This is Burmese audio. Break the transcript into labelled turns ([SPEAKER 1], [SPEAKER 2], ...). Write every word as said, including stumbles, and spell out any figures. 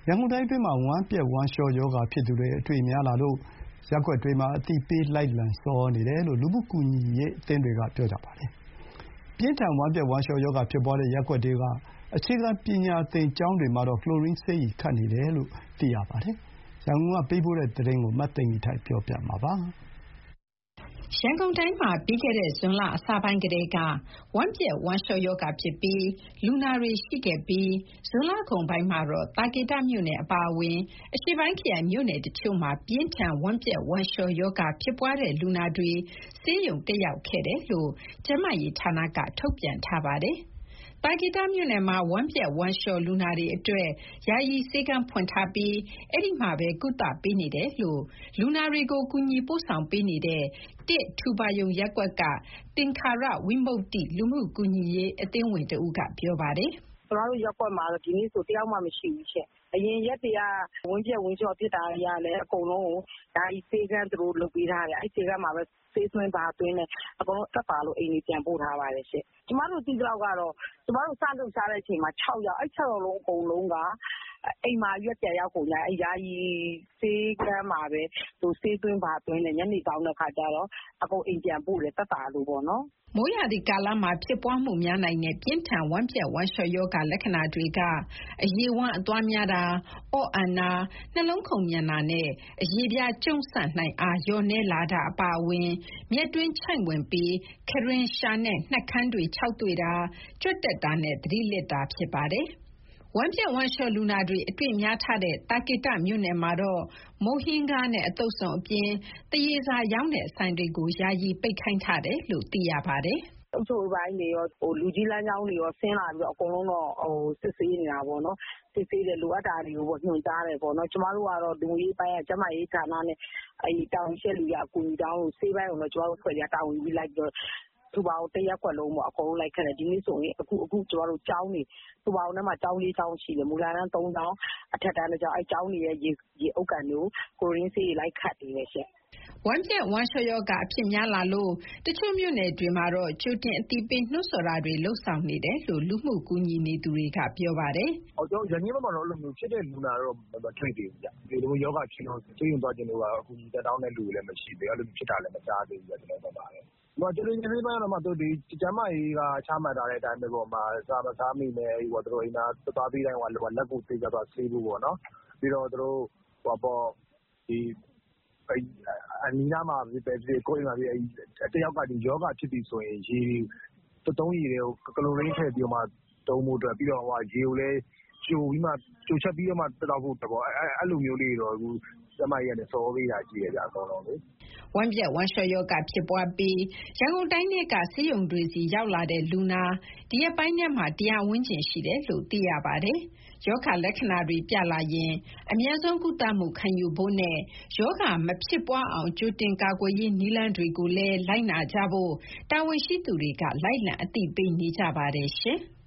[SPEAKER 1] ရန်ကုန်တိုင်းအတွင်းမှာဝမ်းပျက်ဝမ်းလျှောရောဂါဖြစ်သူတွေအတွေ့များလာလို့ရပ်ကွက်တွေမှာအသိပေးလိုက်လံဆော်နေတယ်လို့လူမှုကူညီရေးအသင်းတွေကပြောပါတယ်။ပြင်းထန်ဝမ်းပျက်ဝမ်းလျှောရောဂါဖြစ်ပွားတဲ့ရပ်ကွက်တွေကအခြေခံပညာသင်ကျောင်းတွေမှာတော့ကလိုရင်းဆေးရည်ခတ်နေတယ်လို့သိရပါတယ်။ရန်ကုန်ကပေးပို့တဲ့သတင်းကိုမသိင်္ဂီထိုက်ပြောပြမှာပါ။
[SPEAKER 2] ရန်ကုန်တိုင်းမှာပြီးခဲ့တဲ့ဇွန်လအစပိုင်းကတည်းကဝမ်းပျက်ဝမ်းလျှောရောဂါဖြစ်ပြီးလူနာတွေရှိခဲ့ပြီးဇွန်လကုန်ပိုင်းမှာတော့သာကေတမြို့နယ်အပါအဝင်အရှေ့ပိုင်းခရိုင်မြို့နယ်တချို့မှာပြင်းထန်ဝမ်းပျက်ဝမ်းလျှောရောဂါဖြစ်ပွားတဲ့လူနာတွေဆေးရုံတက်ရောက်ခဲ့တယ်လို့ကျန်းမာရေးဌာနကထုတ်ပြန်ထားပါတယ်။သာကေတမြို့နယ်မှာဝမ်းပျက်ဝမ်းလျှောလူနာတွေအတွက်ယာယီဆေးခန်းဖွင့်ထားပြီးအဲ့ဒီမှာပဲကုသပေးနေတယ်လို့လူနာတွေကိုကူညီပို့ဆောင်ပေးနေတဲ့တစ်ထူပါယုံရပ်ကွက်ကသင်္ခါရဝိမု ക്തി လူမှုကူညီရေးအသင်းဝင်တဦးကပြောပါတယ်
[SPEAKER 3] ။ကျမတို့ရပ်ကွက်မှာတော့ဒီနေ့ဆိုတယောက်မှမရှိဘူးရှင့်။အရင်ရက်တွေကဝင်းပြက်ဝင်းချော်ဖြစ်တာတွေကလည်းအကုန်လုံးကိုဒါဤဆေးကန်းသူတို့လုပ်ပေးထားတယ်။အဲ့ဆေးကန်းမှာပဲဆေးသွင်းပါသွင်းတယ်အကုန်လုံးတက်ပါလို့အိမ်ကြီးပြန်ပို့ထားပါတယ်ရှင့်။ကျမတို့သိတော့ကတော့ကျမတို့စလုပ်စားတဲ့အချိန်မှာ၆ယောက်အဲ့၆ယောက်လုံးအကုန်လုံးကအိမ်မှာရွက်ပြန်ရောက်ကုန်ကြအဲ့ယာယီဆေးကန်းမှာပဲသူဆေးသွင်းပါသွင်းတယ်ညနေကောင်းတဲ့ခါကျတော့အကုန်အိမ်ပြန်ပို့တယ်တက်ပါလို့ပေါ့နော်
[SPEAKER 2] ။မိုးရာသီကာလမှာဖြစ်ပွားမှုများနိုင်တဲ့ပြင်းထန်ဝမ်းပျက်ဝမ်းလျှောရောဂါလက္ခဏာတွေကအရေဝမ်းအသွားများတာ၊အော့အန်တာ၊နှလုံးခုန်မြန်တာနဲ့အရေပြားကျုံ့ဆန့်နိုင်အားလျော့နည်းလာတာအပါအဝင်မျက်တွင်းချိုင့်ဝင်ပြီးခရင်ရှာနဲ့နှုတ်ခမ်းတွေခြောက်သွေ့တာကြွက်တက်တာနဲ့သတိလစ်တာဖြစ်ပါတယ်။ဝမ်းပျက်ဝမ်းလျှောလူနာတွေအတွေ့များထားတဲ့သာကေတမြို့နယ်မှာတော့မုန့်ဟင်းကားနဲ့အသုတ်စုံအပြင်တရေစာရောင်းတဲ့ဆိုင်တွေကိုယာယီပိတ်ခိုင်းထားတယ်လို့သိရပါတယ်
[SPEAKER 3] ။အုပ်ချုပ်ရေးပိုင်းတွေရောဟိုလူကြီးလမ်းကြောင်းတွေရောဆင်းလာပြီးတော့အကုန်လုံးတော့ဟိုစစ်ဆေးနေတာပေါ့နော်စစ်ဆေးတယ်လိုအပ်တာတွေကိုပေါ့ညွှန်ကြားတယ်ပေါ့နော်ကျမတို့ကတော့လူကြီးပိုင်းကကျမရေးဌာနနဲ့အဲဒီတောင်ရှက်လူရအကူအညီတောင်းလို့ဆေးပိုင်းကိုတော့ကျမတို့ဖွဲ့ရတာဝန်ပြီးလိုက်ပြီးတော့သူ့ဘာကိုတရက်ကွက်လုံးပေါ့အကုန်လုံးလိုက်ခဲ့တယ်ဒီနေ့ဆိုရင်အခုအခုကျမတို့ကျောင်းနေသူ့ဘာကိုနဲ့မှကျောင်းလေးကျောင်းရှိတယ်မူလာတန်းသုံးကျောင်းအထက်တန်းတစ်ကျောင်းအဲကျောင်းတွေရဲ့ရေရေအုပ်ကန်တွေကိုကိုရင်းဆေးလိုက်ခတ်နေတယ်ရှင့်
[SPEAKER 2] ဝမ်းပျက်ဝမ်းလျှောရောဂါအဖြစ်များလာလို့တချို့မြို့နယ်တွေမှာတော့ကြိုတင်အသိပေးနှိုးဆော်တာတွေလှုပ်ဆောင်နေတယ်လို့လူမှုကူညီနေသူတွေကပြောပါတယ်
[SPEAKER 4] ။အော်ကျွန်တော်ရန်ကုန်မှာတော့အဲ့လိုမျိုးဖြစ်တဲ့လူနာတော့မတွေ့သေးဘူးဗျ။ဒီလိုယောဂဖြစ်လို့သိရင်တော့ကျွန်တော်ကအကူအညီတက်တောင်းတဲ့လူတွေလည်းမရှိသေးဘူး။အဲ့လိုဖြစ်တာလည်းမကြားသေးဘူးဗျကျွန်တော်တို့ပါတယ်။ဒီမှာကျွန်တော်ဒီနေ့ပိုင်းတော့မှတို့ဒီကျမ်းမာရေးကချမှတ်ထားတဲ့အတိုင်းပဲပေါ့မှာစားမစားမိနဲ့ဟိုတို့အိမ်သားသွားပြီးတိုင်းဟိုလက်ကိုသိကြတော့ဆေးဖို့ပေါ့နော်။ပြီးတော့တို့ဟိုပေါ့ဒီအနီးနားမှာပဲကိုယ်မှာပဲတယောက်ကဒီယောဂဖြစ်ပြီဆိုရင်ရေတုံးရည်တွေကိုကလိုရင်းထည့်ပြီးတော့မှတုံးဖို့အတွက်ပြီးတော့ဟိုရေကိုလည်းချိုပြီးမှချိုချက်ပြီးတော့မှတောက်ဖို့ပေါ့အဲအဲ့လိုမျိုးလေးတော့အခုကျမကြီးကနေစောပေးတာကြည့်ရကြအကုန်လုံးလေ
[SPEAKER 2] ဝမ်းပျက်ဝမ်းလျှောရောဂါဖြစ်ပွားပြီးရန်ကုန်တိုင်းကဆေးရုံတွေစီရောက်လာတဲ့လူနာဒီရက်ပိုင်းထဲမှာတရားဝန်းကျင်ရှိတယ်လို့သိရပါတယ်။ယောဂလက္ခဏာတွေပြလာရင်အများဆုံးကုသမှုခံယူဖို့နဲ့ယောဂမဖြစ်ပွားအောင်ကြိုတင်ကာကွယ်ရေးနည်းလမ်းတွေကိုလည်းလိုက်နာကြဖို့တာဝန်ရှိသူတွေကလိုက်လံအသိပေးနေကြပါတယ်ရှင်။